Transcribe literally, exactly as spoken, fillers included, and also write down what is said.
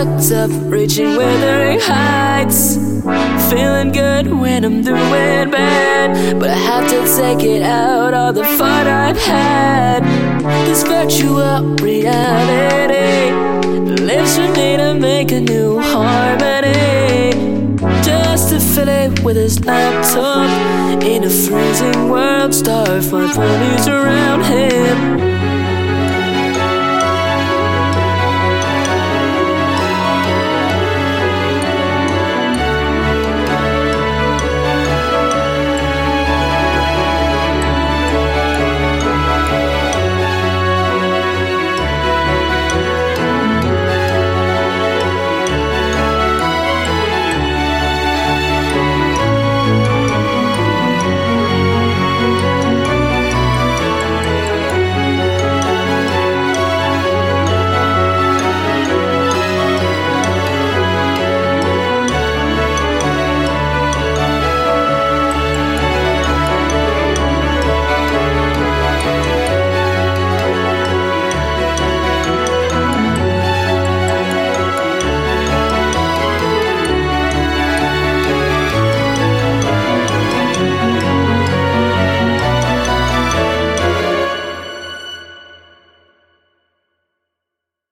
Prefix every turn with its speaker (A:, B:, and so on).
A: fucked up, reaching withering heights. Feeling good when I'm doing bad, but I have to take it out, all the fun I've had. This virtual reality lives for me to make a new harmony, just to fill it with his laptop. In a freezing world, Starfire ponies around him.